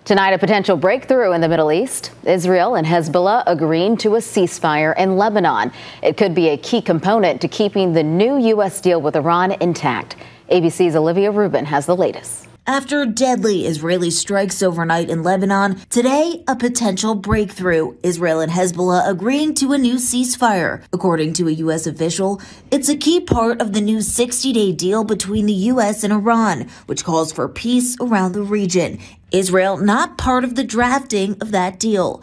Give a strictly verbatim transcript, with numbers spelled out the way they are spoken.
Tonight, a potential breakthrough in the Middle East. Israel and Hezbollah agreeing to a ceasefire in Lebanon. It could be a key component to keeping the new U S deal with Iran intact. A B C's Olivia Rubin has the latest. After deadly Israeli strikes overnight in Lebanon, today a potential breakthrough. Israel and Hezbollah agreeing to a new ceasefire. According to a U S official, it's a key part of the new sixty-day deal between the U S and Iran, which calls for peace around the region. Israel not part of the drafting of that deal.